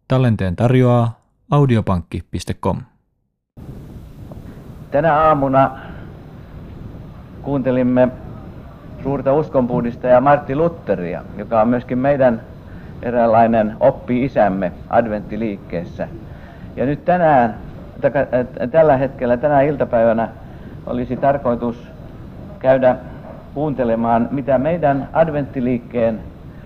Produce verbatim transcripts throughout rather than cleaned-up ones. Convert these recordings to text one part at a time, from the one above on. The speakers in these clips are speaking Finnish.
Tallenteen tarjoaa audiopankki piste com. Tänä aamuna kuuntelimme suurta uskonpuhdistajaa Martti Lutheria, joka on myöskin meidän eräänlainen oppi-isämme adventtiliikkeessä. Ja nyt tänään, tällä hetkellä, tänä iltapäivänä olisi tarkoitus käydä kuuntelemaan, mitä meidän adventtiliikkeen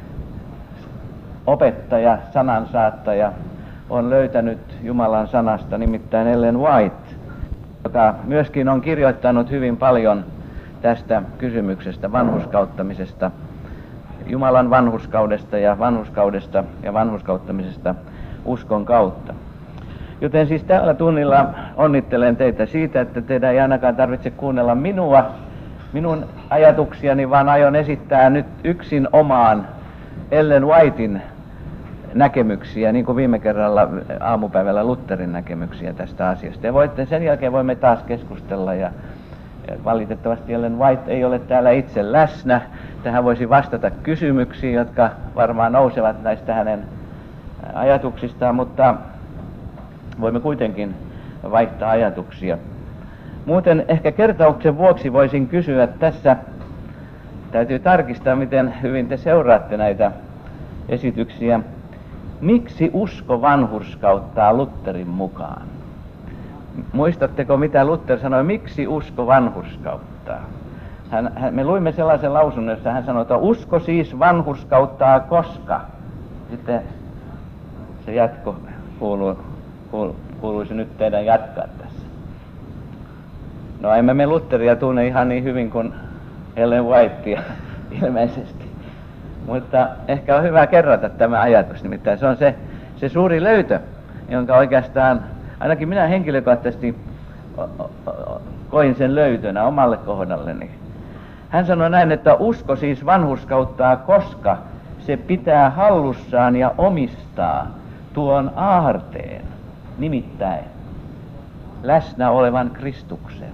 opettaja, sanansaattaja on löytänyt Jumalan sanasta, nimittäin Ellen White, joka myöskin on kirjoittanut hyvin paljon tästä kysymyksestä, vanhurskauttamisesta, Jumalan vanhurskaudesta ja vanhurskaudesta ja vanhurskauttamisesta uskon kautta. Joten siis tällä tunnilla onnittelen teitä siitä, että teidän ei ainakaan tarvitse kuunnella minua, minun ajatuksiani, vaan aion esittää nyt yksin omaan Ellen Whitein näkemyksiä, niin kuin viime kerralla aamupäivällä Lutherin näkemyksiä tästä asiasta. Ja voitte, sen jälkeen voimme taas keskustella, ja, ja valitettavasti Ellen White ei ole täällä itse läsnä. Tähän voisi vastata kysymyksiin, jotka varmaan nousevat näistä hänen ajatuksistaan, mutta voimme kuitenkin vaihtaa ajatuksia. Muuten ehkä kertauksen vuoksi voisin kysyä tässä, täytyy tarkistaa, miten hyvin te seuraatte näitä esityksiä. Miksi usko vanhurskauttaa Lutherin mukaan? Muistatteko, mitä Luther sanoi, miksi usko vanhurskauttaa? Hän, hän, me luimme sellaisen lausunnon, jossa hän sanoi, että usko siis vanhurskauttaa koska. Sitten se jatko kuuluu, kuulu, kuuluisi nyt teidän jatkaa tässä. No emme me Lutheria tunne ihan niin hyvin kuin Ellen Whitea ilmeisesti. Mutta ehkä on hyvä kerrata tämä ajatus, nimittäin se on se, se suuri löytö, jonka oikeastaan ainakin minä henkilökohtaisesti koin sen löytönä omalle kohdalleni. Hän sanoi näin, että usko siis vanhurskauttaa, koska se pitää hallussaan ja omistaa tuon aarteen, nimittäin läsnä olevan Kristuksen.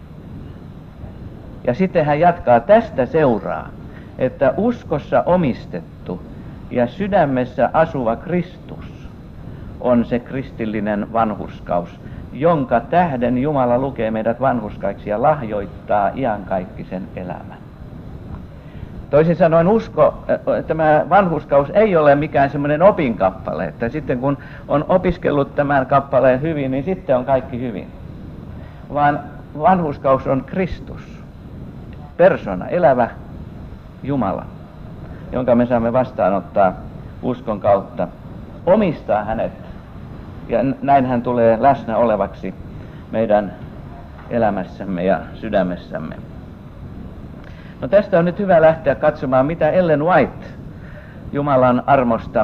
Ja sitten hän jatkaa, tästä seuraa, että uskossa omistettu ja sydämessä asuva Kristus on se kristillinen vanhurskaus, jonka tähden Jumala lukee meidät vanhurskaiksi ja lahjoittaa iankaikkisen elämän. Toisin sanoen usko, tämä vanhurskaus ei ole mikään semmoinen opinkappale, että sitten kun on opiskellut tämän kappaleen hyvin, niin sitten on kaikki hyvin. Vaan vanhurskaus on Kristus, persona, elävä Jumala, jonka me saamme vastaanottaa uskon kautta, omistaa hänet, ja näin hän tulee läsnä olevaksi meidän elämässämme ja sydämessämme. No tästä on nyt hyvä lähteä katsomaan, mitä Ellen White Jumalan armosta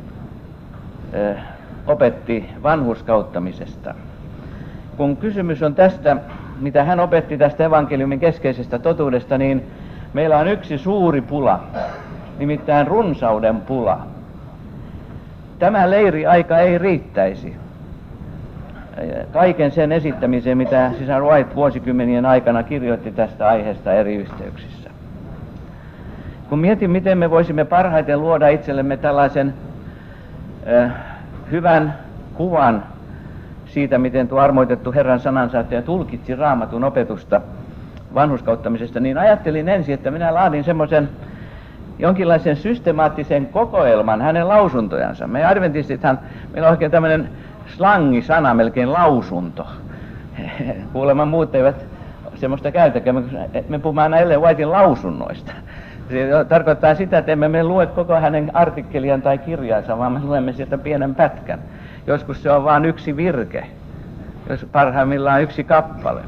eh, opetti vanhurskauttamisesta. Kun kysymys on tästä, mitä hän opetti tästä evankeliumin keskeisestä totuudesta, niin meillä on yksi suuri pula, nimittäin runsauden pula. Tämä leiriaika ei riittäisi kaiken sen esittämiseen, mitä sisar White vuosikymmenien aikana kirjoitti tästä aiheesta eri yhteyksissä. Kun mietin, miten me voisimme parhaiten luoda itsellemme tällaisen äh, hyvän kuvan siitä, miten tuo armoitettu Herran sanansaattaja tulkitsi Raamatun opetusta vanhurskauttamisesta, niin ajattelin ensin, että minä laadin semmoisen jonkinlaisen systemaattisen kokoelman hänen lausuntojansa. Me adventistithan, meillä on oikein tämmöinen slangisana, melkein lausunto. Kuulemma muut eivät semmoista käytäkään, me puhumme aina Ellen Whitein lausunnoista. Se tarkoittaa sitä, että emme me lue koko hänen artikkeliaan tai kirjaansa, vaan me luemme sieltä pienen pätkän. Joskus se on vain yksi virke, jos parhaimmillaan yksi kappale.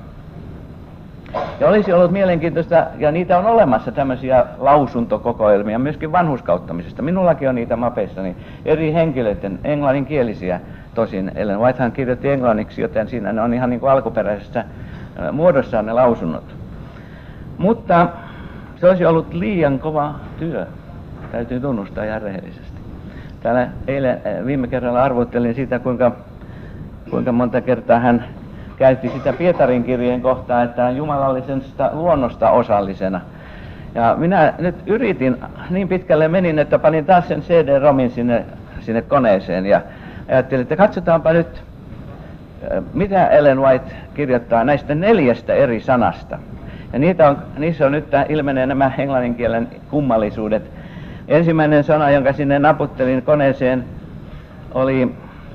Ja olisi ollut mielenkiintoista, ja niitä on olemassa tämmöisiä lausuntokokoelmia, myöskin vanhurskauttamisesta. Minullakin on niitä mapeissani, eri henkilöiden, englanninkielisiä tosin. Ellen Whitehan kirjoitti englanniksi, joten siinä ne on ihan niin kuin alkuperäisessä muodossaan ne lausunnot. Mutta se olisi ollut liian kova työ, täytyy tunnustaa ihan rehellisesti. Täällä eilen, viime kerralla arvottelin sitä, kuinka, kuinka monta kertaa hän käytti sitä Pietarin kirjeen kohtaa, että on jumalallisesta luonnosta osallisena. Ja minä nyt yritin, niin pitkälle menin, että panin taas sen C D-romin sinne, sinne koneeseen ja ajattelin, että katsotaanpa nyt, mitä Ellen White kirjoittaa näistä neljästä eri sanasta. Ja niitä on, niissä on nyt ilmenee nämä englannin kielen kummallisuudet. Ensimmäinen sana, jonka sinne naputtelin koneeseen, oli,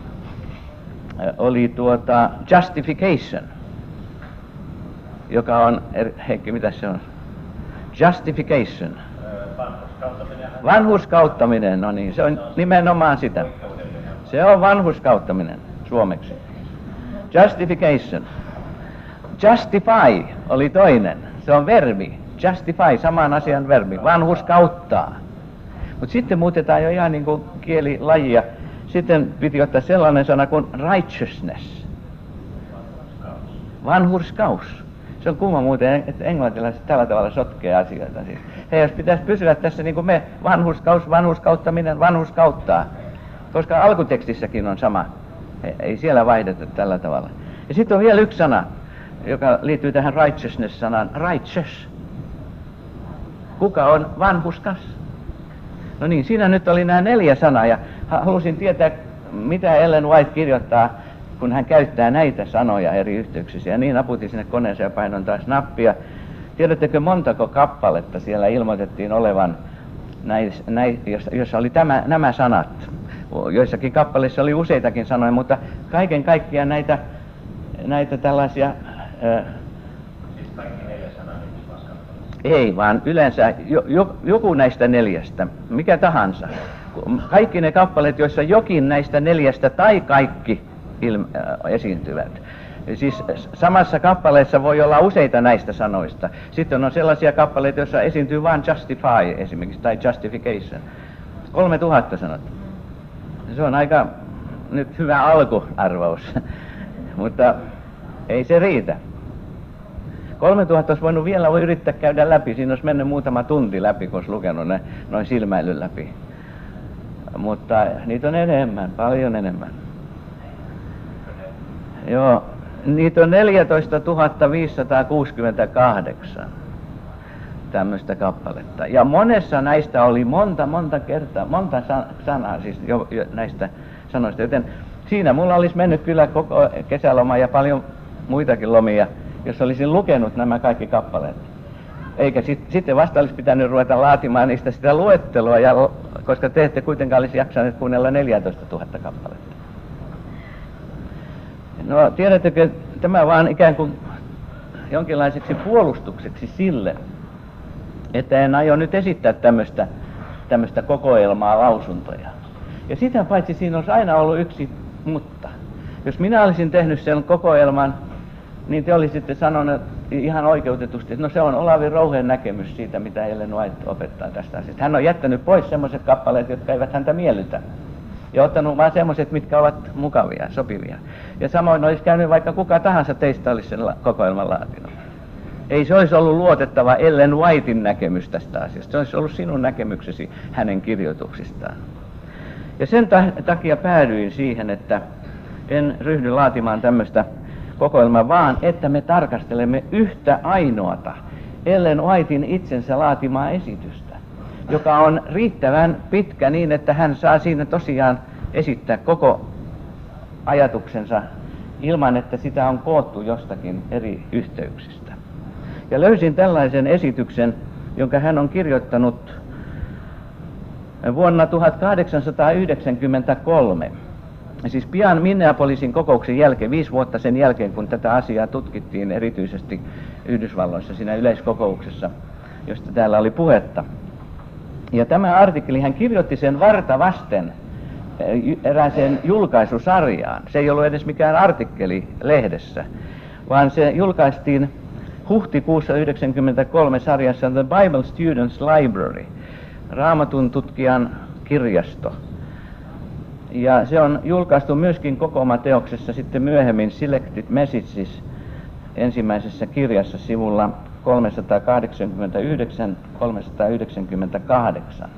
oli tuota justification, joka on, Heikki, mitä se on? Justification. Vanhurskauttaminen, no niin, se on nimenomaan sitä. Se on vanhurskauttaminen suomeksi. Justification. Justify oli toinen, se on verbi. Justify, saman asian verbi, vanhurskauttaa. Mutta sitten muutetaan jo ihan niin kuin kielilajia. Sitten piti ottaa sellainen sana kuin righteousness. Vanhurskaus. Se on kumma muuten, että englantilaiset tällä tavalla sotkee asioita. Siis, hei, jos pitäisi pysyä tässä niin kuin me, vanhurskaus, vanhurskauttaminen, vanhurskauttaa. Koska alkutekstissäkin on sama. Ei siellä vaihdeta tällä tavalla. Ja sitten on vielä yksi sana, joka liittyy tähän righteousness-sanaan. Righteous. Kuka on vanhurskas? No niin, siinä nyt oli nämä neljä sanaa ja halusin tietää, mitä Ellen White kirjoittaa, kun hän käyttää näitä sanoja eri yhteyksissä. Ja niin naputin sinne koneeseen ja painon taas nappia. Tiedättekö, montako kappaletta siellä ilmoitettiin olevan, näis, näis, jossa oli tämä, nämä sanat. Joissakin kappaleissa oli useitakin sanoja, mutta kaiken kaikkiaan näitä, näitä tällaisia... Ää, siis kaikki neljä sanaa ei, vaan yleensä jo, jo, joku näistä neljästä, mikä tahansa. Kaikki ne kappaleet, joissa jokin näistä neljästä tai kaikki ilme, äh, esiintyvät. Siis samassa kappaleessa voi olla useita näistä sanoista. Sitten on sellaisia kappaleita, joissa esiintyy vain justify esimerkiksi, tai justification. Kolme tuhatta sanottu. Se on aika nyt hyvä alkuarvaus, mutta ei se riitä. Kolme tuhatta olisi voinut vielä voi yrittää käydä läpi, siinä olisi mennyt muutama tunti läpi, kun olisi lukenut ne noin silmäilyn läpi. Mutta niitä on enemmän, paljon enemmän. Joo, niitä on neljätoista tuhatta viisisataakuusikymmentäkahdeksan tämmöistä kappaletta. Ja monessa näistä oli monta, monta kertaa, monta sanaa siis jo, jo näistä sanoista. Joten siinä mulla olisi mennyt kyllä koko kesäloma ja paljon muitakin lomia, jos olisin lukenut nämä kaikki kappaleet. Eikä sit, sitten vasta olisi pitänyt ruveta laatimaan niistä sitä luettelua, ja, koska te ette kuitenkaan olisi jaksaneet kuunnella neljätoista tuhatta kappaletta. No tiedättekö, tämä vaan ikään kuin jonkinlaiseksi puolustukseksi sille, että en aio nyt esittää tämmöistä, tämmöistä kokoelmaa lausuntoja. Ja sitä paitsi siinä olisi aina ollut yksi mutta. Jos minä olisin tehnyt sen kokoelman, niin te olisitte sanoneet ihan oikeutetusti, että no se on Olavi Rouheen näkemys siitä, mitä Ellen White opettaa tästä asiasta. Hän on jättänyt pois semmoiset kappaleet, jotka eivät häntä miellytä. Ja ottanut vaan semmoiset, mitkä ovat mukavia, sopivia. Ja samoin olisi käynyt vaikka kuka tahansa teistä olisi sen kokoelman laatinut. Ei se olisi ollut luotettava Ellen Whitein näkemys tästä asiasta. Se olisi ollut sinun näkemyksesi hänen kirjoituksistaan. Ja sen takia päädyin siihen, että en ryhdy laatimaan tämmöistä kokoelmaa, vaan että me tarkastelemme yhtä ainoata Ellen Whitein itsensä laatimaa esitystä, joka on riittävän pitkä niin, että hän saa siinä tosiaan esittää koko ajatuksensa ilman, että sitä on koottu jostakin eri yhteyksistä. Ja löysin tällaisen esityksen, jonka hän on kirjoittanut vuonna tuhatkahdeksansataayhdeksänkymmentäkolme. Siis pian Minneapolisin kokouksen jälkeen, viisi vuotta sen jälkeen, kun tätä asiaa tutkittiin erityisesti Yhdysvalloissa siinä yleiskokouksessa, josta täällä oli puhetta. Ja tämä artikkeli, hän kirjoitti sen varta vasten erääseen julkaisusarjaan. Se ei ollut edes mikään artikkeli lehdessä, vaan se julkaistiin huhtikuussa yhdeksänkymmentäkolme sarjassa The Bible Students Library, Raamatun tutkijan kirjasto. Ja se on julkaistu myöskin kokoomateoksessa sitten myöhemmin Selected Messages ensimmäisessä kirjassa sivulla kolmesataakahdeksankymmentäyhdeksän kolmesataayhdeksänkymmentäkahdeksan.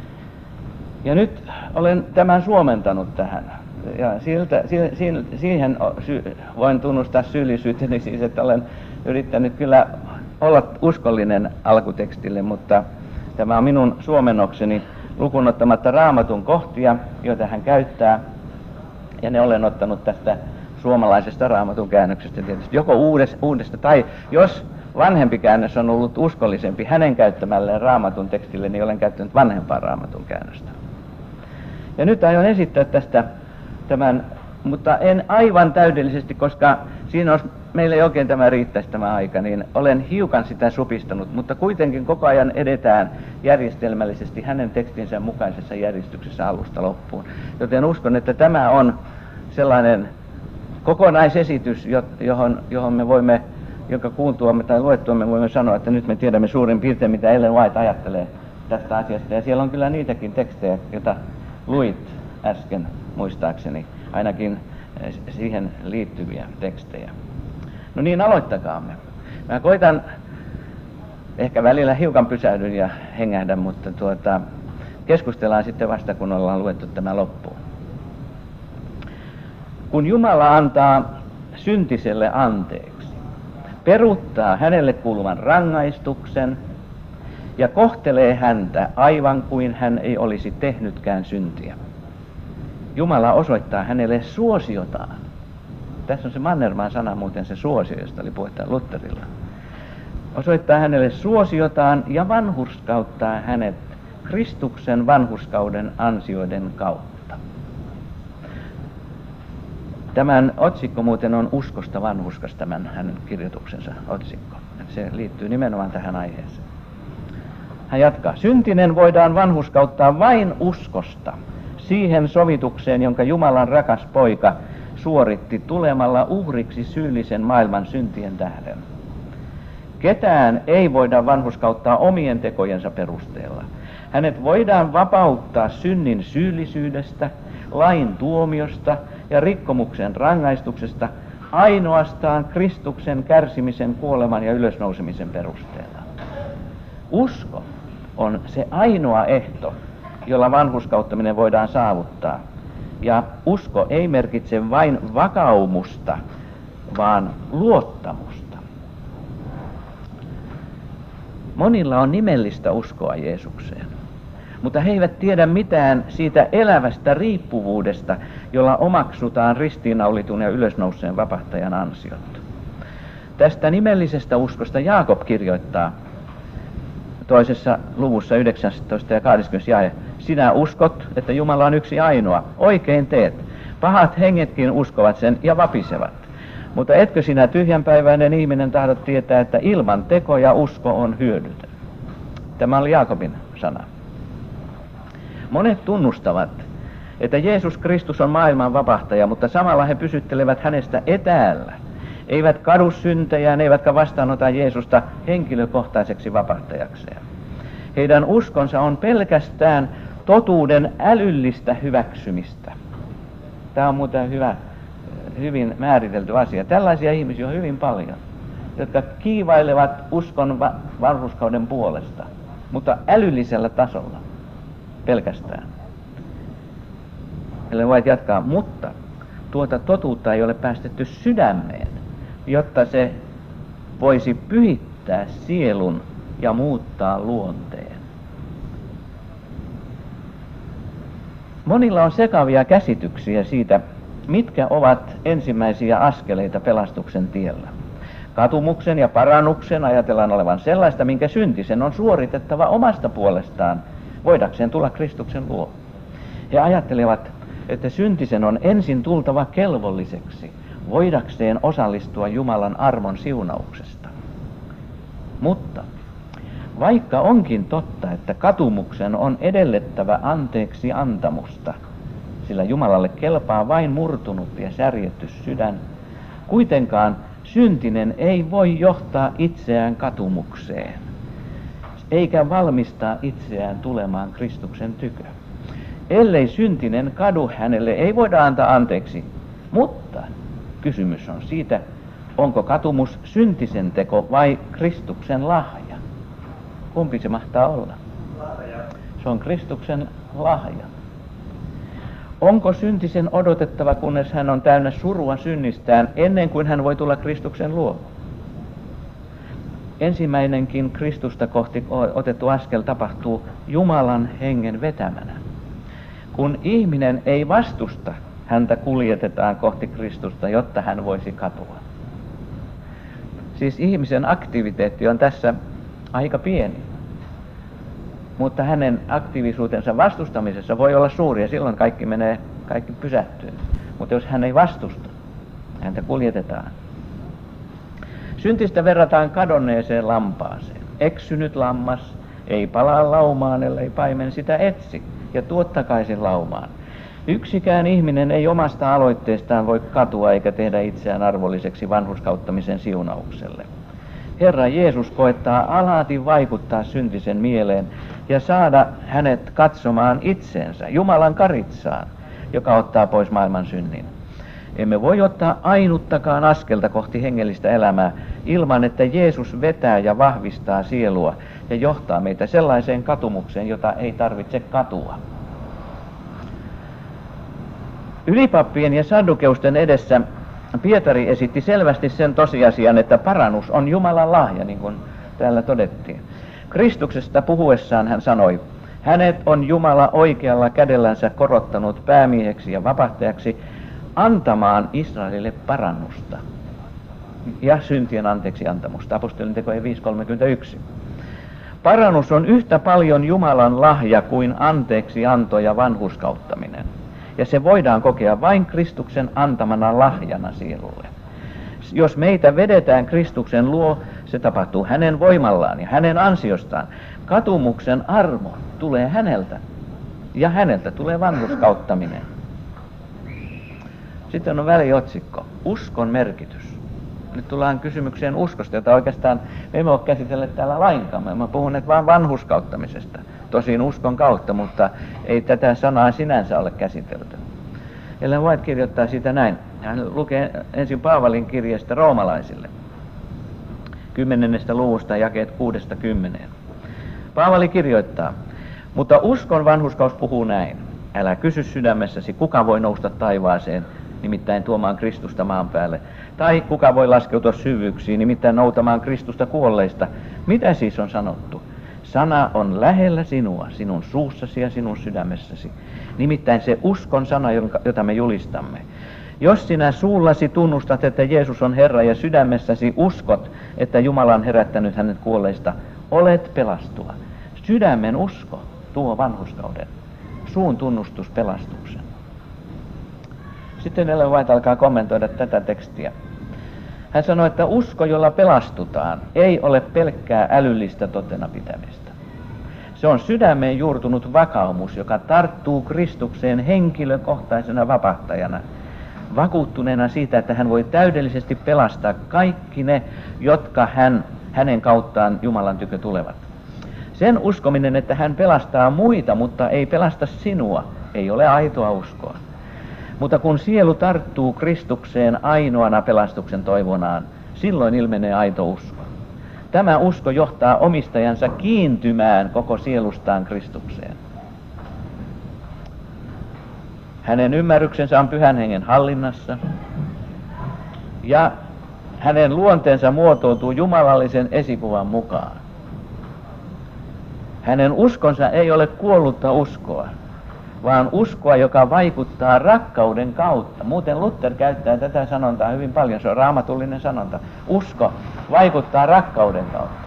Ja nyt olen tämän suomentanut tähän. Ja siltä, si, si, siihen sy, voin tunnustaa syyllisyyteni siis, että olen yrittänyt kyllä olla uskollinen alkutekstille, mutta tämä on minun suomennokseni lukuun ottamatta Raamatun kohtia, joita hän käyttää. Ja ne olen ottanut tästä suomalaisesta Raamatun käännöksestä tietysti, joko uudesta, uudesta tai jos vanhempi käännös on ollut uskollisempi hänen käyttämälleen Raamatun tekstille, niin olen käyttänyt vanhempaa Raamatun käännöstä. Ja nyt aion esittää tästä tämän, mutta en aivan täydellisesti, koska siinä olisi, meillä ei oikein tämä riittäisi tämä aika, niin olen hiukan sitä supistanut, mutta kuitenkin koko ajan edetään järjestelmällisesti hänen tekstinsä mukaisessa järjestyksessä alusta loppuun. Joten uskon, että tämä on sellainen kokonaisesitys, johon, johon me voimme, jonka kuultuamme tai luettuamme voimme sanoa, että nyt me tiedämme suurin piirtein, mitä Ellen White ajattelee tästä asiasta. Ja siellä on kyllä niitäkin tekstejä, joita luit äsken muistaakseni, ainakin siihen liittyviä tekstejä. No niin, aloittakaamme. Mä koitan, ehkä välillä hiukan pysähdyn ja hengähdän, mutta tuota, keskustellaan sitten vasta, kun ollaan luettu tämä loppuun. Kun Jumala antaa syntiselle anteeksi, peruuttaa hänelle kuuluvan rangaistuksen ja kohtelee häntä aivan kuin hän ei olisi tehnytkään syntiä. Jumala osoittaa hänelle suosiotaan. Tässä on se Mannermaan sana muuten, se suosio, josta oli puhetta Lutherilla. Osoittaa hänelle suosiotaan ja vanhurskauttaa hänet Kristuksen vanhurskauden ansioiden kautta. Tämän otsikko muuten on Uskosta vanhurskas, tämän hänen kirjoituksensa otsikko. Se liittyy nimenomaan tähän aiheeseen. Hän jatkaa. Syntinen voidaan vanhurskauttaa vain uskosta siihen sovitukseen, jonka Jumalan rakas poika suoritti tulemalla uhriksi syyllisen maailman syntien tähden. Ketään ei voida vanhurskauttaa omien tekojensa perusteella. Hänet voidaan vapauttaa synnin syyllisyydestä, lain tuomiosta ja rikkomuksen rangaistuksesta ainoastaan Kristuksen kärsimisen, kuoleman ja ylösnousemisen perusteella. Usko on se ainoa ehto, jolla vanhurskauttaminen voidaan saavuttaa. Ja usko ei merkitse vain vakaumusta, vaan luottamusta. Monilla on nimellistä uskoa Jeesukseen, mutta he eivät tiedä mitään siitä elävästä riippuvuudesta, jolla omaksutaan ristiinnaulitun ja ylösnouseen vapahtajan ansiot. Tästä nimellisestä uskosta Jaakob kirjoittaa toisessa luvussa yhdeksäntoista ja kaksikymmentä jae. Sinä uskot, että Jumala on yksi ainoa. Oikein teet. Pahat hengetkin uskovat sen ja vapisevat. Mutta etkö sinä tyhjänpäiväinen ihminen tahdot tietää, että ilman tekoja usko on hyödytön. Tämä oli Jaakobin sana. Monet tunnustavat, että Jeesus Kristus on maailman vapahtaja, mutta samalla he pysyttelevät hänestä etäällä. Eivät kadu syntejään, eivätkä vastaanota Jeesusta henkilökohtaiseksi vapahtajakseen. Heidän uskonsa on pelkästään totuuden älyllistä hyväksymistä. Tämä on muuten hyvä, hyvin määritelty asia. Tällaisia ihmisiä on hyvin paljon, jotka kiivailevat uskon va- vanhurskauden puolesta, mutta älyllisellä tasolla pelkästään. Ellen White jatkaa, mutta tuota totuutta ei ole päästetty sydämeen, jotta se voisi pyhittää sielun ja muuttaa luonteen. Monilla on sekavia käsityksiä siitä, mitkä ovat ensimmäisiä askeleita pelastuksen tiellä. Katumuksen ja parannuksen ajatellaan olevan sellaista, minkä syntisen on suoritettava omasta puolestaan, voidakseen tulla Kristuksen luo. He ajattelevat, että syntisen on ensin tultava kelvolliseksi, voidakseen osallistua Jumalan armon siunauksesta. Mutta vaikka onkin totta, että katumuksen on edellettävä anteeksi antamusta, sillä Jumalalle kelpaa vain murtunut ja särjetty sydän, kuitenkaan syntinen ei voi johtaa itseään katumukseen, eikä valmistaa itseään tulemaan Kristuksen tykö. Ellei syntinen kadu hänelle, ei voida antaa anteeksi, mutta kysymys on siitä, onko katumus syntisen teko vai Kristuksen lahja. Kumpi se mahtaa olla? Lahja. Se on Kristuksen lahja. Onko syntisen odotettava, kunnes hän on täynnä surua synnistään, ennen kuin hän voi tulla Kristuksen luo? Ensimmäinenkin Kristusta kohti otettu askel tapahtuu Jumalan hengen vetämänä. Kun ihminen ei vastusta häntä kuljetetaan kohti Kristusta, jotta hän voisi katua. Siis ihmisen aktiviteetti on tässä aika pieni, mutta hänen aktiivisuutensa vastustamisessa voi olla suuri ja silloin kaikki menee, kaikki pysähtyy. Mutta jos hän ei vastusta, häntä kuljetetaan. Syntistä verrataan kadonneeseen lampaaseen. Eksynyt lammas ei palaa laumaan, ellei paimen sitä etsi ja tuo takaisin laumaan. Yksikään ihminen ei omasta aloitteestaan voi katua eikä tehdä itseään arvolliseksi vanhurskauttamisen siunaukselle. Herra Jeesus koettaa alati vaikuttaa syntisen mieleen ja saada hänet katsomaan itseensä, Jumalan karitsaan, joka ottaa pois maailman synnin. Emme voi ottaa ainuttakaan askelta kohti hengellistä elämää ilman, että Jeesus vetää ja vahvistaa sielua ja johtaa meitä sellaiseen katumukseen, jota ei tarvitse katua. Ylipappien ja saddukeusten edessä Pietari esitti selvästi sen tosiasian, että parannus on Jumalan lahja, niin kuin täällä todettiin. Kristuksesta puhuessaan hän sanoi, hänet on Jumala oikealla kädellänsä korottanut päämieheksi ja vapahtajaksi antamaan Israelille parannusta ja syntien anteeksi antamusta. Apostolintekojen viisi kolmekymmentäyksi. Parannus on yhtä paljon Jumalan lahja kuin anteeksi anto ja vanhurskauttaminen. Ja se voidaan kokea vain Kristuksen antamana lahjana sielulle. Jos meitä vedetään Kristuksen luo, se tapahtuu hänen voimallaan ja hänen ansiostaan. Katumuksen armo tulee häneltä ja häneltä tulee vanhurskauttaminen. Sitten on väliotsikko, uskon merkitys. Nyt tullaan kysymykseen uskosta, jota oikeastaan me emme ole käsitelleet täällä lainkaan. Me olemme puhuneet vain vanhurskauttamisesta. Tosin uskon kautta, mutta ei tätä sanaa sinänsä ole käsitelty. Ellen White kirjoittaa siitä näin. Hän lukee ensin Paavalin kirjeestä roomalaisille. kymmenennestä luvusta jakeet kuudesta kymmeneen. Paavali kirjoittaa, mutta uskon vanhurskaus puhuu näin. Älä kysy sydämessäsi, kuka voi nousta taivaaseen, nimittäin tuomaan Kristusta maan päälle. Tai kuka voi laskeutua syvyyksiin, nimittäin noutamaan Kristusta kuolleista. Mitä siis on sanottu? Sana on lähellä sinua, sinun suussasi ja sinun sydämessäsi. Nimittäin se uskon sana, jota me julistamme. Jos sinä suullasi tunnustat, että Jeesus on Herra ja sydämessäsi uskot, että Jumala on herättänyt hänet kuolleista, olet pelastua. Sydämen usko tuo vanhurskauden, suun tunnustus pelastuksen. Sitten Ellen White alkaa kommentoida tätä tekstiä. Hän sanoi, että usko, jolla pelastutaan, ei ole pelkkää älyllistä totena pitämistä. Se on sydämeen juurtunut vakaumus, joka tarttuu Kristukseen henkilökohtaisena vapahtajana, vakuuttuneena siitä, että hän voi täydellisesti pelastaa kaikki ne, jotka hän, hänen kauttaan Jumalan tykö tulevat. Sen uskominen, että hän pelastaa muita, mutta ei pelasta sinua, ei ole aitoa uskoa. Mutta kun sielu tarttuu Kristukseen ainoana pelastuksen toivonaan, silloin ilmenee aito usko. Tämä usko johtaa omistajansa kiintymään koko sielustaan Kristukseen. Hänen ymmärryksensä on Pyhän Hengen hallinnassa ja hänen luonteensa muotoutuu jumalallisen esikuvan mukaan. Hänen uskonsa ei ole kuollutta uskoa, vaan uskoa, joka vaikuttaa rakkauden kautta. Muuten Luther käyttää tätä sanontaa hyvin paljon, se on raamatullinen sanonta. Usko vaikuttaa rakkauden kautta.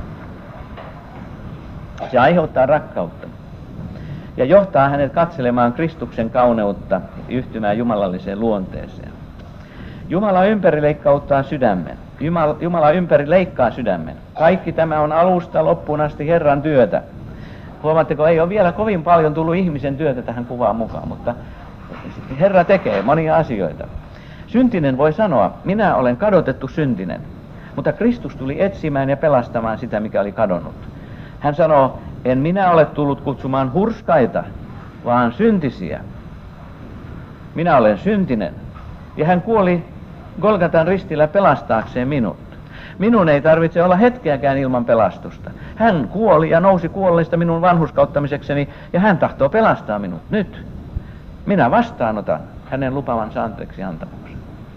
Se aiheuttaa rakkautta ja johtaa hänet katselemaan Kristuksen kauneutta, yhtymään jumalalliseen luonteeseen. Jumala ympärileikkauttaa sydämen. Jumala, Jumala ympäri leikkaa sydämen. Kaikki tämä on alusta loppuun asti Herran työtä. Huomaatteko, ei ole vielä kovin paljon tullut ihmisen työtä tähän kuvaan mukaan, mutta Herra tekee monia asioita. Syntinen voi sanoa, minä olen kadotettu syntinen, mutta Kristus tuli etsimään ja pelastamaan sitä, mikä oli kadonnut. Hän sanoo, en minä ole tullut kutsumaan hurskaita, vaan syntisiä. Minä olen syntinen. Ja hän kuoli Golgatan ristillä pelastaakseen minut. Minun ei tarvitse olla hetkeäkään ilman pelastusta. Hän kuoli ja nousi kuolleista minun vanhurskauttamisekseni ja hän tahtoo pelastaa minut nyt. Minä vastaanotan hänen lupavansa anteeksi antamuksen.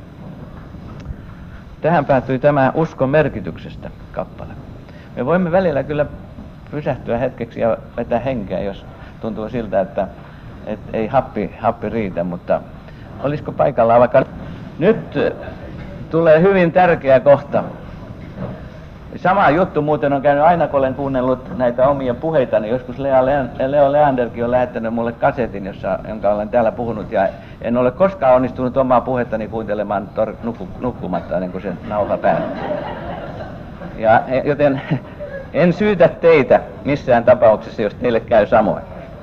Tähän päättyi tämä uskon merkityksestä kappale. Me voimme välillä kyllä pysähtyä hetkeksi ja vetää henkeä, jos tuntuu siltä, että, että ei happi, happi riitä, mutta olisiko paikallaan vaikka nyt tulee hyvin tärkeä kohta. Sama juttu muuten on käynyt aina, kun olen kuunnellut näitä omia puheitani. Joskus Leo Leanderkin on lähettänyt mulle kasetin, jossa, jonka olen täällä puhunut, ja en ole koskaan onnistunut omaa puhettani kuuntelemaan tor- nukku, nukkumatta ennen kuin se nauha päättyy. Ja, joten en syytä teitä missään tapauksessa, jos teille käy samoin.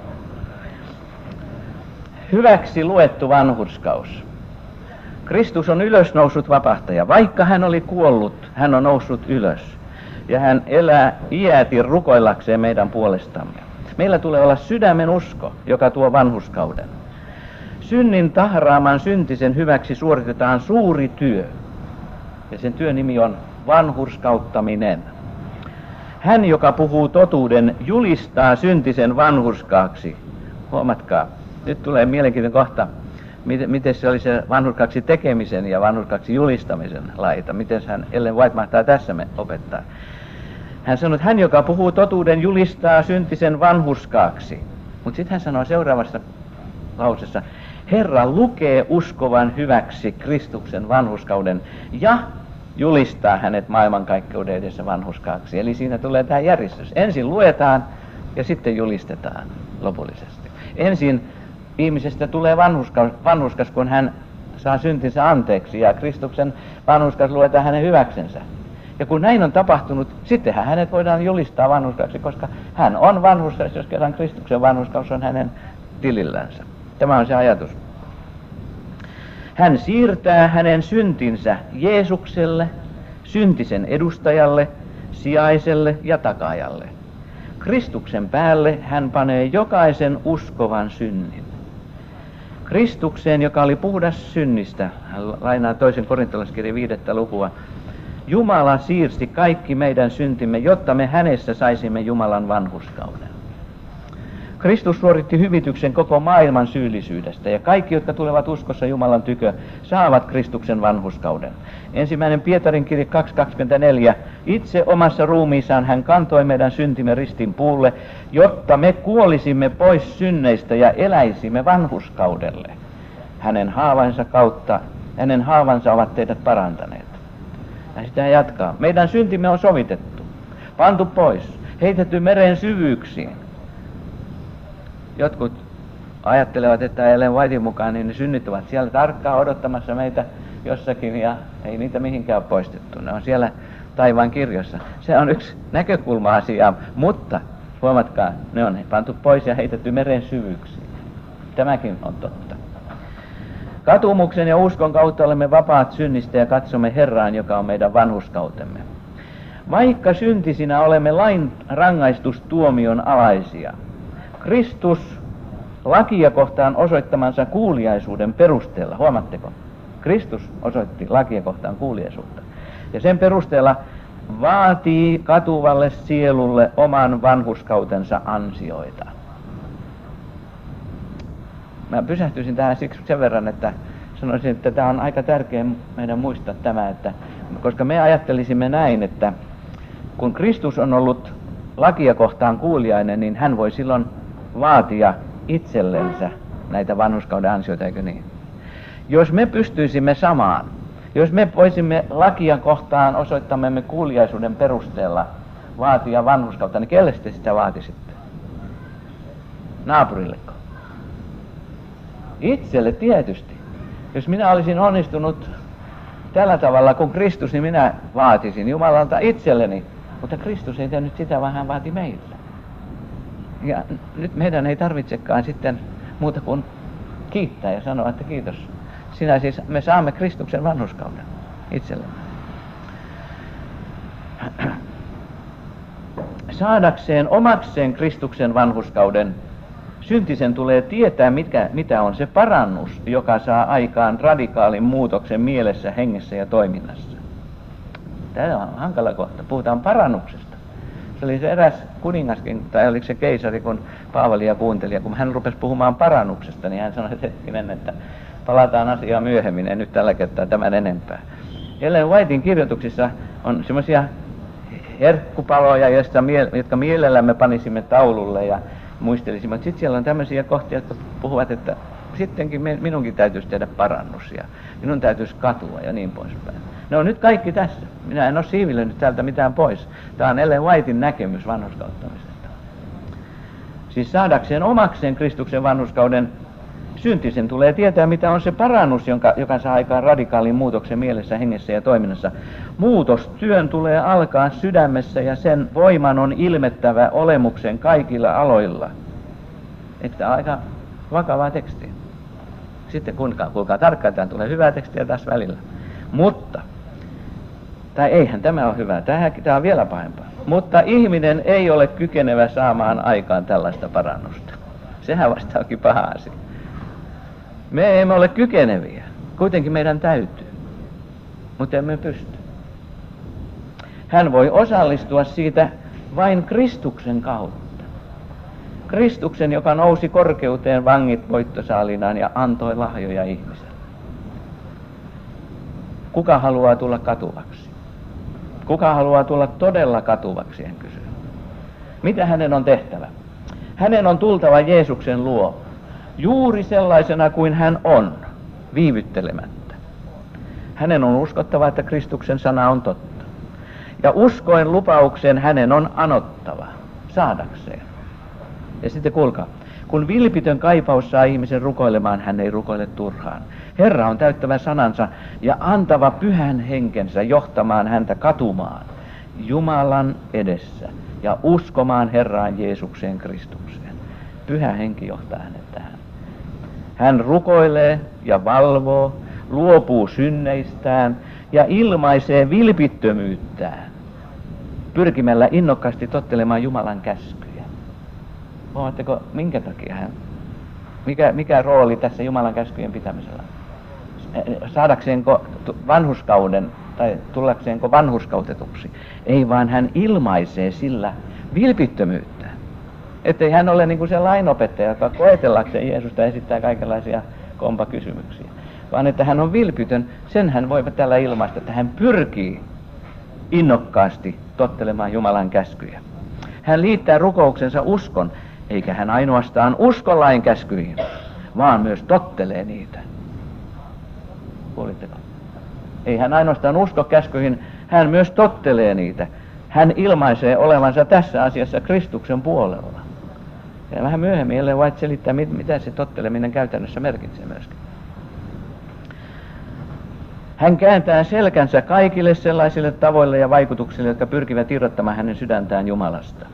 Hyväksi luettu vanhurskaus. Kristus on ylösnoussut vapahtaja. Vaikka hän oli kuollut, hän on noussut ylös. Ja hän elää iäti rukoillakseen meidän puolestamme. Meillä tulee olla sydämen usko, joka tuo vanhurskauden. Synnin tahraaman syntisen hyväksi suoritetaan suuri työ. Ja sen työn nimi on vanhurskauttaminen. Hän, joka puhuu totuuden, julistaa syntisen vanhurskaaksi. Huomatkaa, nyt tulee mielenkiintoinen kohta. Miten, miten se oli se vanhurskaaksi tekemisen ja vanhurskaaksi julistamisen laita? Miten hän Ellen White mahtaa tässä me opettaa? Hän sanoi, että hän, joka puhuu totuuden, julistaa syntisen vanhurskaaksi. Mutta sitten hän sanoo seuraavassa lausessa, Herra lukee uskovan hyväksi Kristuksen vanhurskauden ja julistaa hänet maailmankaikkeuden edessä vanhurskaaksi. Eli siinä tulee tämä järjestys. Ensin luetaan ja sitten julistetaan lopullisesti. Ensin ihmisestä tulee vanhurskas, vanhurskas, kun hän saa syntinsä anteeksi, ja Kristuksen vanhurskas luetaan hänen hyväksensä. Ja kun näin on tapahtunut, sittenhän hänet voidaan julistaa vanhurskaksi, koska hän on vanhurskas, jos kerran Kristuksen vanhurskaus on hänen tilillänsä. Tämä on se ajatus. Hän siirtää hänen syntinsä Jeesukselle, syntisen edustajalle, sijaiselle ja takaajalle. Kristuksen päälle hän panee jokaisen uskovan synnin. Kristukseen, joka oli puhdas synnistä, hän lainaa toisen korintolaiskirjan viidettä lukua, Jumala siirsi kaikki meidän syntimme, jotta me hänessä saisimme Jumalan vanhurskauden. Kristus suoritti hyvityksen koko maailman syyllisyydestä, ja kaikki, jotka tulevat uskossa Jumalan tykö, saavat Kristuksen vanhurskauden. Ensimmäinen Pietarin kirja kaksi kaksikymmentäneljä. Itse omassa ruumiissaan hän kantoi meidän syntimme ristin puulle, jotta me kuolisimme pois synneistä ja eläisimme vanhurskaudelle. Hänen haavansa kautta, hänen haavansa ovat teidät parantaneet. Ja sitä jatkaa. Meidän syntimme on sovitettu, pantu pois, heitetty meren syvyyksiin. Jotkut ajattelevat, että Ellen Whiten mukaan niin ne synnit ovat siellä tarkkaan odottamassa meitä jossakin, ja ei niitä mihinkään ole poistettu. Ne on siellä taivaan kirjossa. Se on yksi näkökulma asiaa, mutta huomatkaa, ne on pantu pois ja heitetty meren syvyyksiin. Tämäkin on totta. Katumuksen ja uskon kautta olemme vapaat synnistä ja katsomme Herraan, joka on meidän vanhurskautemme. Vaikka syntisinä olemme lain rangaistustuomion alaisia, Kristus lakia kohtaan osoittamansa kuuliaisuuden perusteella, huomatteko? Kristus osoitti lakia kohtaan kuuliaisuutta. Ja sen perusteella vaatii katuvalle sielulle oman vanhurskautensa ansioita. Mä pysähtyisin tähän siksi sen verran, että sanoisin, että tämä on aika tärkeä meidän muistaa tämä, että koska me ajattelisimme näin, että kun Kristus on ollut lakia kohtaan kuuliainen, niin hän voi silloin vaatia itsellensä näitä vanhurskauden ansioita, eikö niin? Jos me pystyisimme samaan, jos me voisimme lakia kohtaan osoittamamme kuuliaisuuden perusteella vaatia vanhurskautta, niin kelle te sitä vaatisitte? Naapurilleko? Itselle tietysti. Jos minä olisin onnistunut tällä tavalla kuin Kristus, niin minä vaatisin Jumalalta itselleni. Mutta Kristus ei tehnyt sitä, vaan hän vaati meille. Ja nyt meidän ei tarvitsekaan sitten muuta kuin kiittää ja sanoa, että kiitos. Sinä siis, me saamme Kristuksen vanhurskauden itsellemme. Saadakseen omakseen Kristuksen vanhurskauden, syntisen tulee tietää, mitkä, mitä on se parannus, joka saa aikaan radikaalin muutoksen mielessä, hengessä ja toiminnassa. Tämä on hankala kohta. Puhutaan parannuksesta. Se oli se eräs kuningaskin, tai oliko se keisari, kun Paavalia kuunteli, ja kun hän rupesi puhumaan parannuksesta, niin hän sanoi, että hetkinen, että palataan asiaan myöhemmin, en nyt tällä kertaa tämän enempää. Ellen Whiten kirjoituksissa on semmoisia herkkupaloja, jotka mielellämme panisimme taululle ja muistelisimme. Sitten siellä on tämmöisiä kohtia, jotka puhuvat, että sittenkin minunkin täytyisi tehdä parannus ja minun täytyisi katua ja niin poispäin. No nyt kaikki tässä. Minä en ole siivilönyt täältä mitään pois. Tämä on Ellen Whiten näkemys vanhurskauttamisesta. Siis saadakseen omakseen Kristuksen vanhurskauden, syntisen tulee tietää, mitä on se parannus, jonka, joka saa aikaan radikaalin muutoksen mielessä, hengessä ja toiminnassa. Muutostyön tulee alkaa sydämessä ja sen voiman on ilmettävä olemuksen kaikilla aloilla. Että aika vakavaa tekstiä. Sitten kuulkaa, kuulkaa tarkkaan, tämä tulee hyvää tekstiä taas välillä. Mutta, tai eihän tämä ole hyvä, tämä on vielä pahempaa. Mutta ihminen ei ole kykenevä saamaan aikaan tällaista parannusta. Sehän vasta onkin paha asia. Me emme ole kykeneviä. Kuitenkin meidän täytyy. Mutta emme pysty. Hän voi osallistua siitä vain Kristuksen kautta. Kristuksen, joka nousi korkeuteen vangit voittosaalinaan ja antoi lahjoja ihmiselle. Kuka haluaa tulla katuvaksi? Kuka haluaa tulla todella katuvaksi, hän kysyy. Mitä hänen on tehtävä? Hänen on tultava Jeesuksen luo. Juuri sellaisena kuin hän on, viivyttelemättä. Hänen on uskottava, että Kristuksen sana on totta. Ja uskoen lupaukseen hänen on anottava, saadakseen. Ja sitten kuulkaa, kun vilpitön kaipaus saa ihmisen rukoilemaan, hän ei rukoile turhaan. Herra on täyttävä sanansa ja antava pyhän henkensä johtamaan häntä katumaan Jumalan edessä ja uskomaan Herraan Jeesukseen Kristukseen. Pyhä henki johtaa hänet tähän. Hän rukoilee ja valvoo, luopuu synneistään ja ilmaisee vilpittömyyttään, pyrkimällä innokkaasti tottelemaan Jumalan käskyjä. Huomaatteko, minkä takia hän, mikä, mikä rooli tässä Jumalan käskyjen pitämisellä? Saadakseenko vanhurskauden tai tullakseenko vanhurskautetuksi? Ei, vaan hän ilmaisee sillä vilpittömyyttä. Ettei hän ole niin kuin se lainopettaja, joka koetellakseen Jeesusta esittää kaikenlaisia kompakysymyksiä. Vaan että hän on vilpitön, sen hän voi tällä ilmaista, että hän pyrkii innokkaasti tottelemaan Jumalan käskyjä. Hän liittää rukouksensa uskon, eikä hän ainoastaan usko lain käskyihin, vaan myös tottelee niitä. Kuulitteko? Ei hän ainoastaan usko käskyihin, hän myös tottelee niitä. Hän ilmaisee olevansa tässä asiassa Kristuksen puolella. Ja vähän myöhemmin Ellen White selittää, mitä se totteleminen käytännössä merkitsee myöskin. Hän kääntää selkänsä kaikille sellaisille tavoille ja vaikutuksille, jotka pyrkivät irrottamaan hänen sydäntään Jumalasta.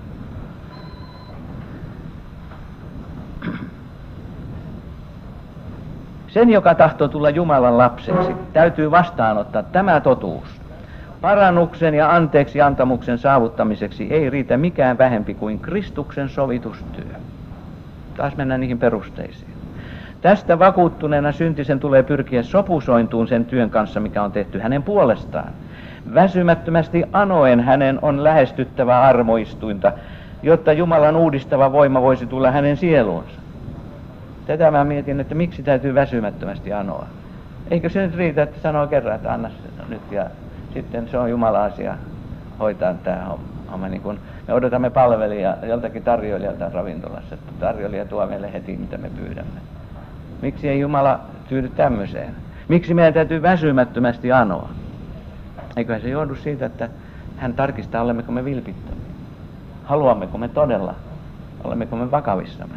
Sen, joka tahtoo tulla Jumalan lapseksi, täytyy vastaanottaa tämä totuus. Parannuksen ja anteeksi antamuksen saavuttamiseksi ei riitä mikään vähempi kuin Kristuksen sovitustyö. Taas mennään niihin perusteisiin. Tästä vakuuttuneena syntisen tulee pyrkiä sopusointuun sen työn kanssa, mikä on tehty hänen puolestaan. Väsymättömästi anoen hänen on lähestyttävä armoistuinta, jotta Jumalan uudistava voima voisi tulla hänen sieluunsa. Tätä mä mietin, että miksi täytyy väsymättömästi anoa. Eikö se nyt riitä, että sanoo kerran, että anna se nyt ja sitten se on Jumalan asia hoitaa tämä homma. Niin kun me odotamme palvelijaa joltakin tarjoilijalta ravintolassa, että tarjoilija tuo meille heti mitä me pyydämme. Miksi ei Jumala tyydy tämmöiseen? Miksi meidän täytyy väsymättömästi anoa? Eiköhän se johdu siitä, että hän tarkistaa, olemmeko me vilpittömiä. Haluammeko me todella? Olemmeko me vakavissamme?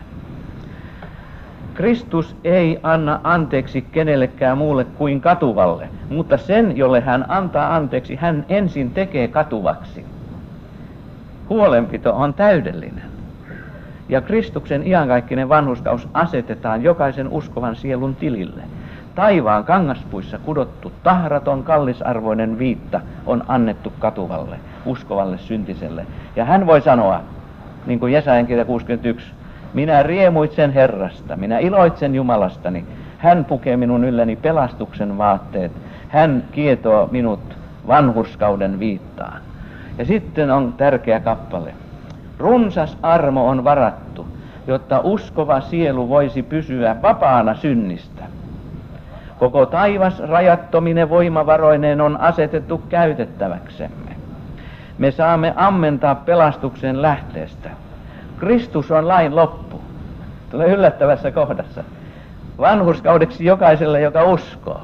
Kristus ei anna anteeksi kenellekään muulle kuin katuvalle, mutta sen, jolle hän antaa anteeksi, hän ensin tekee katuvaksi. Huolenpito on täydellinen. Ja Kristuksen iankaikkinen vanhurskaus asetetaan jokaisen uskovan sielun tilille. Taivaan kangaspuissa kudottu tahraton kallisarvoinen viitta on annettu katuvalle, uskovalle syntiselle. Ja hän voi sanoa, niin kuin Jesajan kirja kuusikymmentäyksi, minä riemuitsen Herrasta, minä iloitsen Jumalastani. Hän pukee minun ylläni pelastuksen vaatteet. Hän kietoo minut vanhurskauden viittaan. Ja sitten on tärkeä kappale. Runsas armo on varattu, jotta uskova sielu voisi pysyä vapaana synnistä. Koko taivas rajattomine voimavaroineen on asetettu käytettäväksemme. Me saamme ammentaa pelastuksen lähteestä. Kristus on lain loppu. Tulee yllättävässä kohdassa. vanhurskaudeksi jokaiselle, joka uskoo.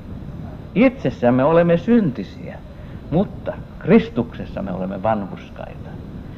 Itsessämme olemme syntisiä, mutta Kristuksessa me olemme vanhurskaita.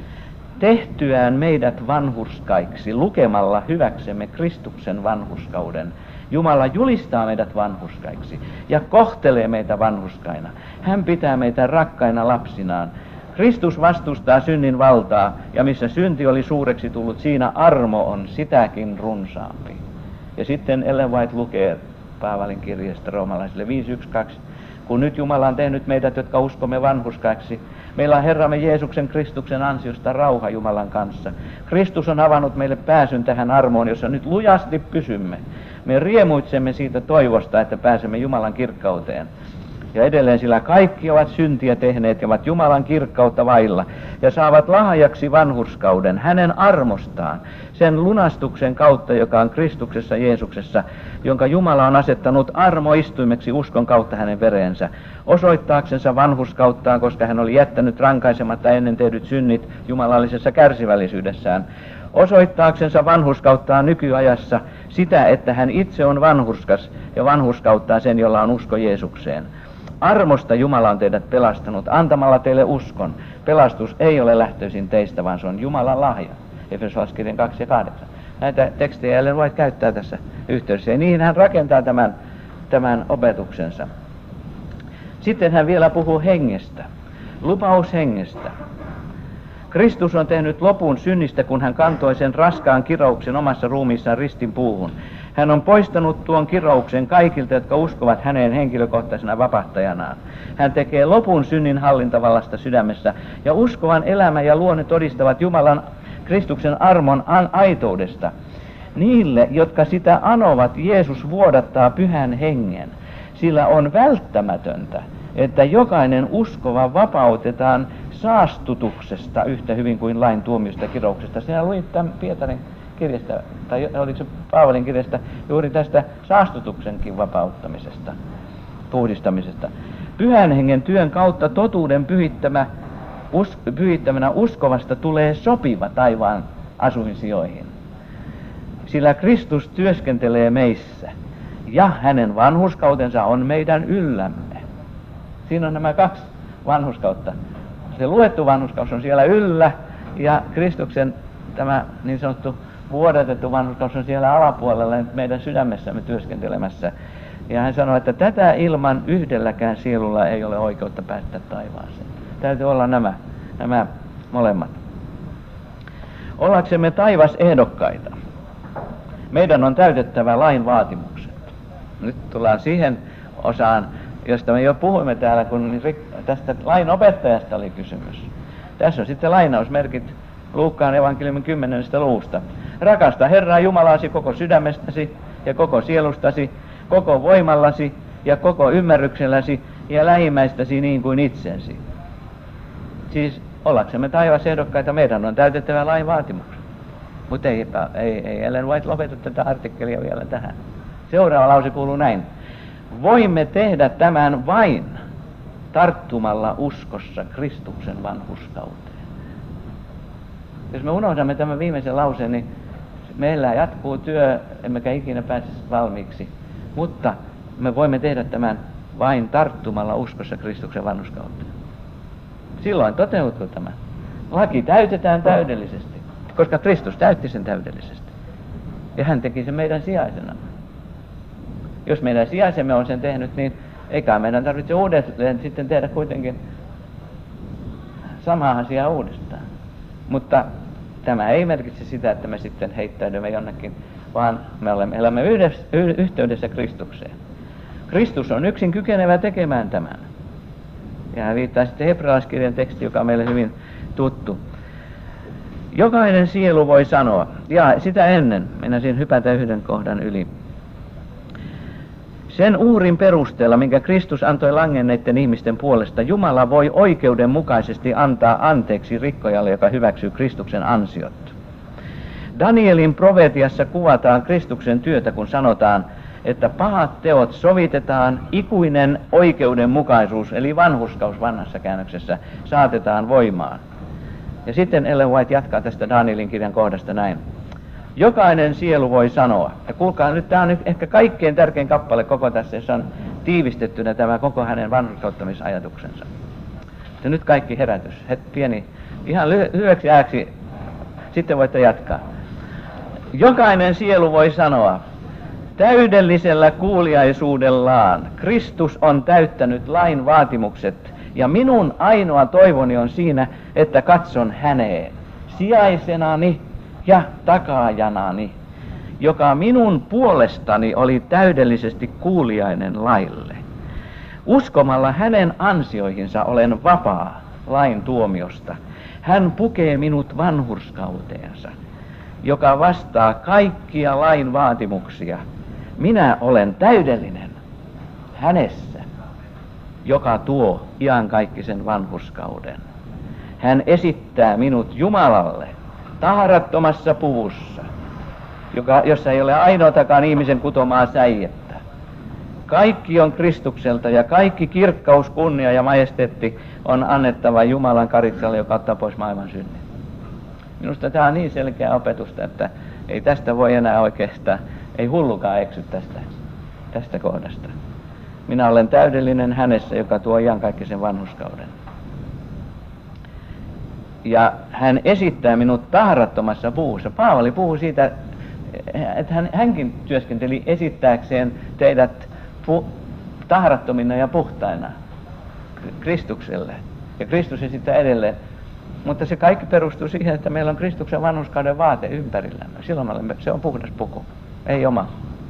Tehtyään meidät vanhurskaiksi lukemalla hyväksemme Kristuksen vanhurskauden, Jumala julistaa meidät vanhurskaiksi ja kohtelee meitä vanhurskaina. Hän pitää meitä rakkaina lapsinaan. Kristus vastustaa synnin valtaa, ja missä synti oli suureksi tullut, siinä armo on sitäkin runsaampi. Ja sitten Ellen White lukee Paavalin kirjasta roomalaisille viisi yksi kaksi. Kun nyt Jumala on tehnyt meidät, jotka uskomme vanhurskaiksi, meillä on Herramme Jeesuksen Kristuksen ansiosta rauha Jumalan kanssa. Kristus on avannut meille pääsyn tähän armoon, jossa nyt lujasti pysymme. Me riemuitsemme siitä toivosta, että pääsemme Jumalan kirkkauteen. Ja edelleen sillä kaikki ovat syntiä tehneet ja ovat Jumalan kirkkautta vailla ja saavat lahjaksi vanhurskauden hänen armostaan, sen lunastuksen kautta, joka on Kristuksessa Jeesuksessa, jonka Jumala on asettanut armoistuimeksi uskon kautta hänen vereensä, osoittaaksensa vanhurskauttaan, koska hän oli jättänyt rankaisematta ennen tehdyt synnit jumalallisessa kärsivällisyydessään, osoittaaksensa vanhurskauttaan nykyajassa sitä, että hän itse on vanhurskas ja vanhurskauttaa sen, jolla on usko Jeesukseen. Armosta Jumala on teidät pelastanut antamalla teille uskon. Pelastus ei ole lähtöisin teistä, vaan se on Jumalan lahja. Efesolaiskirjan kaksi ja kahdeksan. Näitä tekstejä Ellen White käyttää tässä yhteydessä, ja niihin hän rakentaa tämän, tämän opetuksensa. Sitten hän vielä puhuu hengestä, lupaus hengestä. Kristus on tehnyt lopun synnistä, kun hän kantoi sen raskaan kirouksen omassa ruumiissaan ristin puuhun. Hän on poistanut tuon kirouksen kaikilta, jotka uskovat häneen henkilökohtaisena vapahtajanaan. Hän tekee lopun synnin hallintavallasta sydämessä, ja uskovan elämä ja luonne todistavat Jumalan Kristuksen armon an aitoudesta. Niille, jotka sitä anovat, Jeesus vuodattaa pyhän hengen, sillä on välttämätöntä, että jokainen uskova vapautetaan saastutuksesta yhtä hyvin kuin lain tuomiosta kirouksesta. Sinä luit tämän Pietarin kirjasta, tai oliko se Paavalin kirjasta, juuri tästä saastutuksenkin vapauttamisesta, puhdistamisesta. Pyhän hengen työn kautta totuuden pyhittämä, us, pyhittämänä uskovasta tulee sopiva taivaan asuinsijoihin. Sillä Kristus työskentelee meissä, ja hänen vanhurskautensa on meidän yllämme. Siinä on nämä kaksi vanhurskautta. Se luettu vanhurskaus on siellä yllä, ja Kristuksen tämä niin sanottu vuodatettu vanhurskaus on siellä alapuolella meidän sydämessämme työskentelemässä. Ja hän sanoi, että tätä ilman yhdelläkään sielulla ei ole oikeutta päästä taivaaseen. Täytyy olla nämä, nämä molemmat. Ollaksemme taivasehdokkaita, meidän on täytettävä lain vaatimukset. Nyt tullaan siihen osaan, josta me jo puhuimme täällä, kun tästä lain opettajasta oli kysymys. Tässä on sitten lainausmerkit Luukkaan evankeliumin kymmenennestä luvusta. Rakasta Herraa Jumalaasi koko sydämestäsi ja koko sielustasi, koko voimallasi ja koko ymmärrykselläsi ja lähimmäistäsi niin kuin itsensä. Siis ollaksemme taivasehdokkaita meidän on täytettävä lain vaatimukset. Mutta ei, ei, ei Ellen White lopeta tätä artikkelia vielä tähän. Seuraava lause kuuluu näin. Voimme tehdä tämän vain tarttumalla uskossa Kristuksen vanhurskauteen. Jos me unohdamme tämän viimeisen lauseen, niin meillä jatkuu työ, emmekä ikinä pääse valmiiksi. Mutta me voimme tehdä tämän vain tarttumalla uskossa Kristuksen vanhurskauteen. Silloin toteutuu tämä. Laki täytetään täydellisesti, koska Kristus täytti sen täydellisesti. Ja hän teki sen meidän sijaisena. Jos meidän sijaisemme on sen tehnyt, niin eikä meidän tarvitse uudelleen sitten tehdä kuitenkin samaa asiaa uudestaan. Mutta tämä ei merkitse sitä, että me sitten heittäydymme jonnekin, vaan me olemme, elämme yhdessä, y- yhteydessä Kristukseen. Kristus on yksin kykenevä tekemään tämän. Ja hän viittaa sitten hebrealaiskirjan teksti, joka on meille hyvin tuttu. Jokainen sielu voi sanoa, ja sitä ennen, mennään hypätä yhden kohdan yli. Sen uhrin perusteella, minkä Kristus antoi langenneiden ihmisten puolesta, Jumala voi oikeudenmukaisesti antaa anteeksi rikkojalle, joka hyväksyy Kristuksen ansiot. Danielin profeetiassa kuvataan Kristuksen työtä, kun sanotaan, että pahat teot sovitetaan, ikuinen oikeudenmukaisuus, eli vanhurskaus vanhassa käännöksessä, saatetaan voimaan. Ja sitten Ellen White jatkaa tästä Danielin kirjan kohdasta näin. Jokainen sielu voi sanoa, ja kuulkaa nyt, tämä on nyt ehkä kaikkein tärkein kappale koko tässä, jossa on tiivistettynä tämä koko hänen vanhurskauttamisajatuksensa. Ja nyt kaikki herätys, het, pieni, ihan ly- lyhyeksi ääksi, sitten voitte jatkaa. Jokainen sielu voi sanoa, täydellisellä kuuliaisuudellaan Kristus on täyttänyt lain vaatimukset, ja minun ainoa toivoni on siinä, että katson häneen, sijaisenani ja takaajanani, joka minun puolestani oli täydellisesti kuuliainen laille. Uskomalla hänen ansioihinsa olen vapaa lain tuomiosta. Hän pukee minut vanhurskauteensa, joka vastaa kaikkia lain vaatimuksia. Minä olen täydellinen hänessä, joka tuo iankaikkisen vanhurskauden. Hän esittää minut Jumalalle tahrattomassa puvussa, joka, jossa ei ole ainoatakaan ihmisen kutomaa säijettä. Kaikki on Kristukselta ja kaikki kirkkaus, kunnia ja majesteetti on annettava Jumalan karitsalle, joka ottaa pois maailman synnin. Minusta tämä on niin selkeä opetusta, että ei tästä voi enää oikeastaan, ei hullukaan eksy tästä, tästä kohdasta. Minä olen täydellinen hänessä, joka tuo iankaikkisen vanhurskauden. Ja hän esittää minut tahrattomassa puussa. Paavali puhuu siitä, että hän, hänkin työskenteli esittääkseen teidät pu, tahrattomina ja puhtaina Kristukselle. Ja Kristus esittää edelleen. Mutta se kaikki perustuu siihen, että meillä on Kristuksen vanhurskauden vaate ympärillämme. Silloin me olemme, se on puhdas puku, ei oma.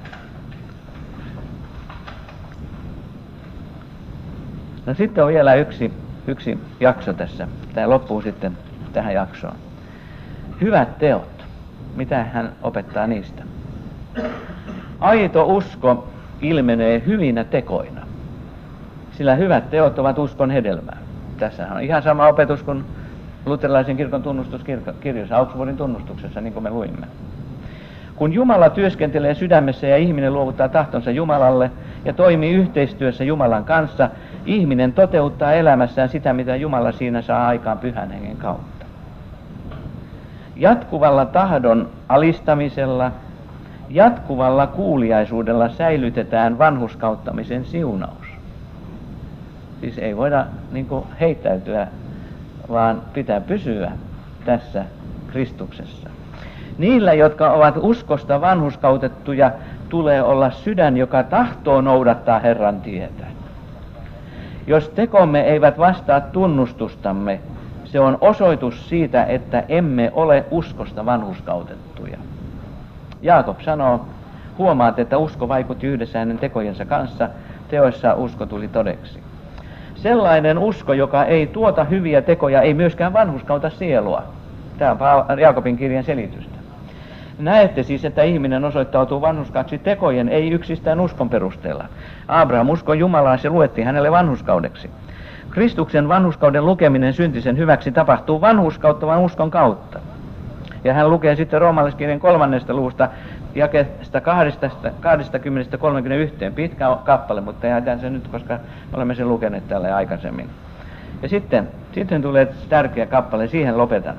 No sitten on vielä yksi, yksi jakso tässä. Tämä loppuu sitten tähän jaksoon. Hyvät teot. Mitä hän opettaa niistä? Aito usko ilmenee hyvinä tekoina. Sillä hyvät teot ovat uskon hedelmää. Tässä on ihan sama opetus kuin luterilaisen kirkon tunnustuskirjoissa, Augsburgin tunnustuksessa, niin kuin me luimme. Kun Jumala työskentelee sydämessä ja ihminen luovuttaa tahtonsa Jumalalle ja toimii yhteistyössä Jumalan kanssa, ihminen toteuttaa elämässään sitä, mitä Jumala siinä saa aikaan Pyhän Hengen kautta. Jatkuvalla tahdon alistamisella, jatkuvalla kuuliaisuudella säilytetään vanhurskauttamisen siunaus. Siis ei voida niin kuin heittäytyä, vaan pitää pysyä tässä Kristuksessa. Niillä, jotka ovat uskosta vanhurskautettuja, tulee olla sydän, joka tahtoo noudattaa Herran tietä. Jos tekomme eivät vastaa tunnustustamme, se on osoitus siitä, että emme ole uskosta vanhurskautettuja. Jaakob sanoo, huomaat, että usko vaikutti yhdessä hänen tekojensa kanssa, teoissa usko tuli todeksi. Sellainen usko, joka ei tuota hyviä tekoja, ei myöskään vanhurskauta sielua. Tämä on Jaakobin kirjan selitystä. Näette siis, että ihminen osoittautuu vanhurskaaksi tekojen, ei yksistään uskon perusteella. Abraham uskoi Jumalaa, se luettiin hänelle vanhurskaudeksi. Kristuksen vanhurskauden lukeminen syntisen hyväksi tapahtuu vanhurskauttavan uskon kautta. Ja hän lukee sitten roomalaiskirjan kolmannesta luvusta jakeesta kaksikymmentä kolmekymmentäyksi, pitkä kappale, mutta jätän sen nyt, koska olemme sen lukeneet täällä aikaisemmin. Ja sitten, sitten tulee tärkeä kappale, siihen lopetan.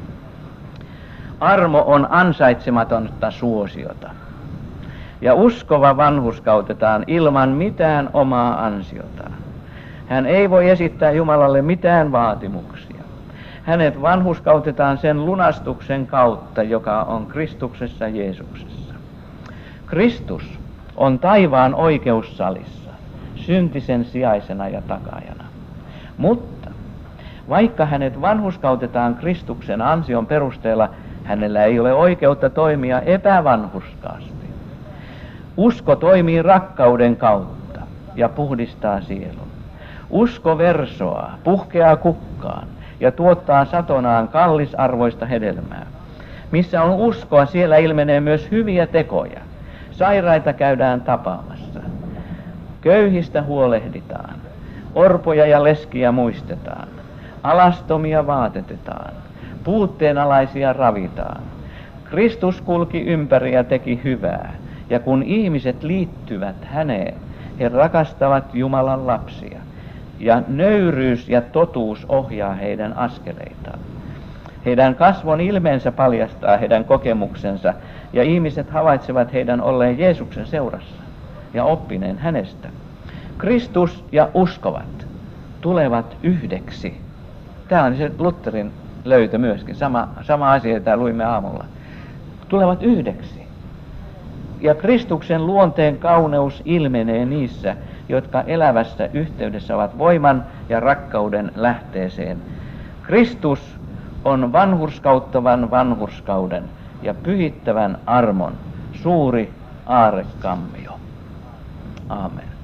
Armo on ansaitsematonta suosiota, ja uskova vanhurskautetaan ilman mitään omaa ansiotaan. Hän ei voi esittää Jumalalle mitään vaatimuksia. Hänet vanhurskautetaan sen lunastuksen kautta, joka on Kristuksessa Jeesuksessa. Kristus on taivaan oikeussalissa, syntisen sijaisena ja takaajana. Mutta vaikka hänet vanhurskautetaan Kristuksen ansion perusteella, hänellä ei ole oikeutta toimia epävanhurskaasti. Usko toimii rakkauden kautta ja puhdistaa sielun. Usko versoaa, puhkeaa kukkaan ja tuottaa satonaan kallisarvoista hedelmää. Missä on uskoa, siellä ilmenee myös hyviä tekoja. Sairaita käydään tapaamassa. Köyhistä huolehditaan. Orpoja ja leskiä muistetaan. Alastomia vaatetetaan. Puutteenalaisia ravitaan. Kristus kulki ympäri ja teki hyvää. Ja kun ihmiset liittyvät häneen, he rakastavat Jumalan lapsia. Ja nöyryys ja totuus ohjaa heidän askeleitaan. Heidän kasvon ilmeensä paljastaa heidän kokemuksensa, ja ihmiset havaitsevat heidän olleen Jeesuksen seurassa ja oppineen hänestä. Kristus ja uskovat tulevat yhdeksi. Tämä on se Lutherin löytö myöskin, sama, sama asia, jota luimme aamulla. Tulevat yhdeksi. Ja Kristuksen luonteen kauneus ilmenee niissä, jotka elävässä yhteydessä ovat voiman ja rakkauden lähteeseen. Kristus on vanhurskauttavan vanhurskauden ja pyhittävän armon suuri aarrekammio. Aamen.